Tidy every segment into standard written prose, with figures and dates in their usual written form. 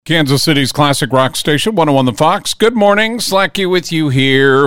Kansas City's classic rock station, 101 The Fox. Good morning. Slacky with you here,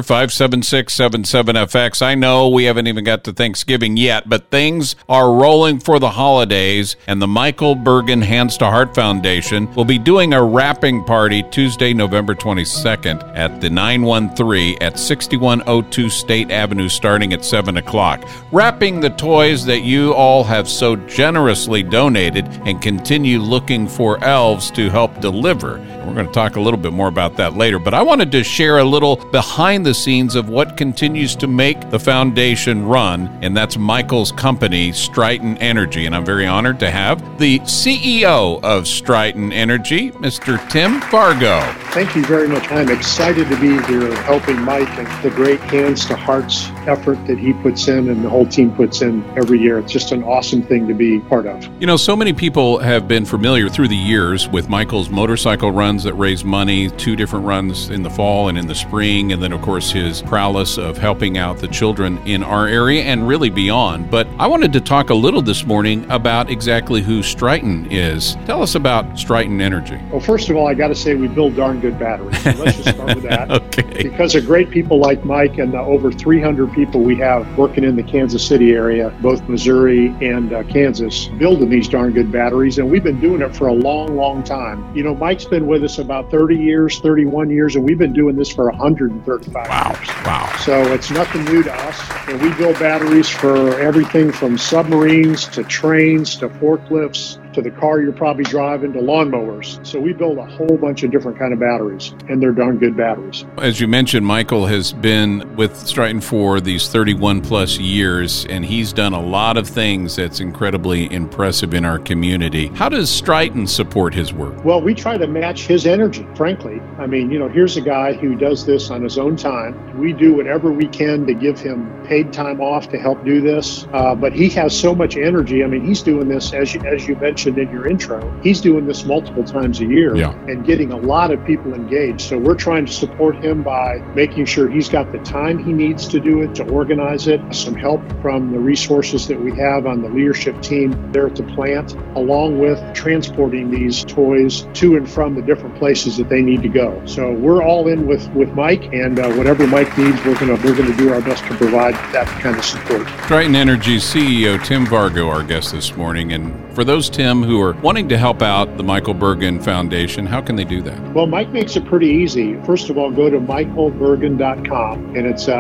576-77FX. I know we haven't even got to Thanksgiving yet, but things are rolling for the holidays, and the Michael Bergen Hands to Heart Foundation will be doing a wrapping party Tuesday, November 22nd at the 913 at 6102 State Avenue starting at 7 o'clock. Wrapping the toys that you all have so generously donated and continue looking for elves to help deliver. We're going to talk a little bit more about that later, but I wanted to share a little behind the scenes of what continues to make the foundation run, and that's Michael's company, Strighton Energy, and I'm very honored to have the CEO of Strighton Energy, Mr. Tim Vargo. Thank you very much. I'm excited to be here helping Mike and the great Hands to Hearts effort that he puts in and the whole team puts in every year. It's just an awesome thing to be part of. You know, so many people have been familiar through the years with Michael's motorcycle runs that raise money, 2 different runs in the fall and in the spring, and then, of course, his prowess of helping out the children in our area and really beyond. But I wanted to talk a little this morning about exactly who Strighton is. Tell us about Strighton Energy. Well, first of all, I got to say we build darn good batteries. So let's just start with that. Okay. Because of great people like Mike and the over 300 people we have working in the Kansas City area, both Missouri and Kansas, building these darn good batteries, and we've been doing it for a long, long time. You know, Mike's been with us about 30 years, 31 years, and we've been doing this for 135 years. Wow. So it's nothing new to us. And we build batteries for everything from submarines to trains to forklifts to the car you're probably driving to lawnmowers. So we build a whole bunch of different kind of batteries, and they're darn good batteries. As you mentioned, Michael has been with Strighton for these 31 plus years, and he's done a lot of things that's incredibly impressive in our community. How does Strighton support his work? Well, we try to match his energy, frankly. I mean, you know, here's a guy who does this on his own time. We do whatever we can to give him paid time off to help do this, but he has so much energy. I mean, he's doing this, as you mentioned in your intro, he's doing this multiple times a year and getting a lot of people engaged. So we're trying to support him by making sure he's got the time he needs to do it, to organize it, some help from the resources that we have on the leadership team there at the plant, along with transporting these toys to and from the different places that they need to go. So we're all in with Mike, and whatever Mike needs, we're gonna do our best to provide that kind of support. Strighton Energy CEO Tim Vargo, our guest this morning. And for those, Tim, who are wanting to help out the Michael Bergen Foundation, how can they do that? Well, Mike makes it pretty easy. First of all, go to michaelbergen.com, and it's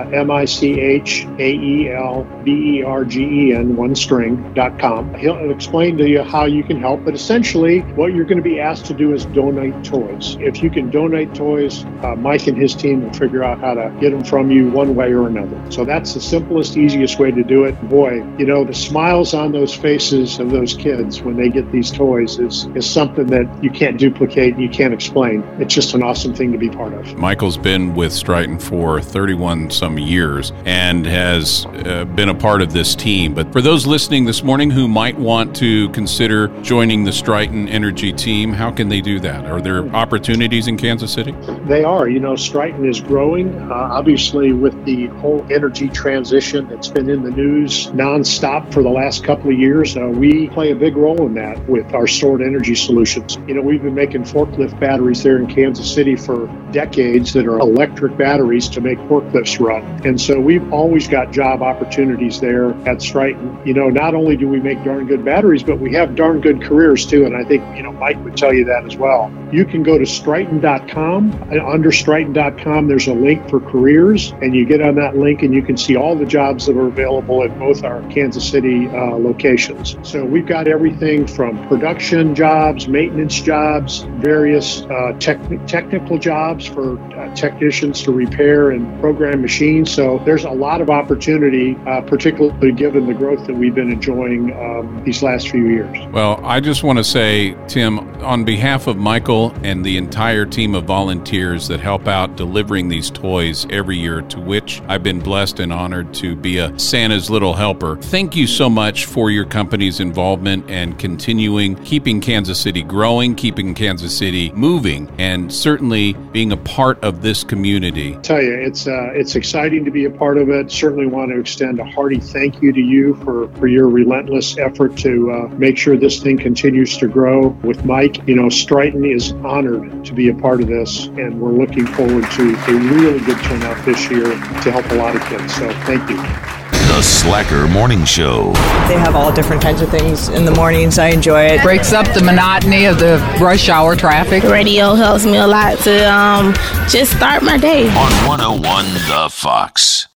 MICHAELBERGEN, one string.com. He'll explain to you how you can help, but essentially what you're going to be asked to do is donate toys. If you can donate toys, Mike and his team will figure out how to get them from you one way or another. So that's the simplest, easiest way to do it. Boy, you know, the smiles on those faces of those kids when they get these toys is something that you can't duplicate, you can't explain. It's just an awesome thing to be part of. Michael's been with Strighton for 31 some years and has been a part of this team. But for those listening this morning who might want to consider joining the Strighton Energy team, how can they do that? Are there opportunities in Kansas City? They are. You know, Strighton is growing. Obviously, with the whole energy transition that's been in the news nonstop for the last couple of years, we play a big role in that with our stored energy solutions. You know, we've been making forklift batteries there in Kansas City for decades that are electric batteries to make forklifts run. And so we've always got job opportunities there at Strighton. You know, not only do we make darn good batteries, but we have darn good careers too. And I think, you know, Mike would tell you that as well. You can go to Strighton.com. Under Strighton.com, there's a link for careers, and you get on that link and you can see all the jobs that are available at both our Kansas City locations. So we've got everything from production jobs, maintenance jobs, various technical jobs for technicians to repair and program machines. So there's a lot of opportunity, particularly given the growth that we've been enjoying these last few years. Well, I just want to say, Tim, on behalf of Michael and the entire team of volunteers that help out delivering these toys every year, to which I've been blessed and honored to be a Santa's little helper, thank you so much for your company's involvement and continuing keeping Kansas City growing, keeping Kansas City moving, and certainly being a part of this community. I tell you, it's exciting to be a part of it. Certainly want to extend a hearty thank you to you for your relentless effort to make sure this thing continues to grow with Mike think, Stryton is honored to be a part of this, and we're looking forward to a really good turnout this year to help a lot of kids. So thank you. The Slacker Morning Show. They have all different kinds of things in the mornings. I enjoy it. Breaks up the monotony of the rush hour traffic. Radio helps me a lot to just start my day. On 101 The Fox.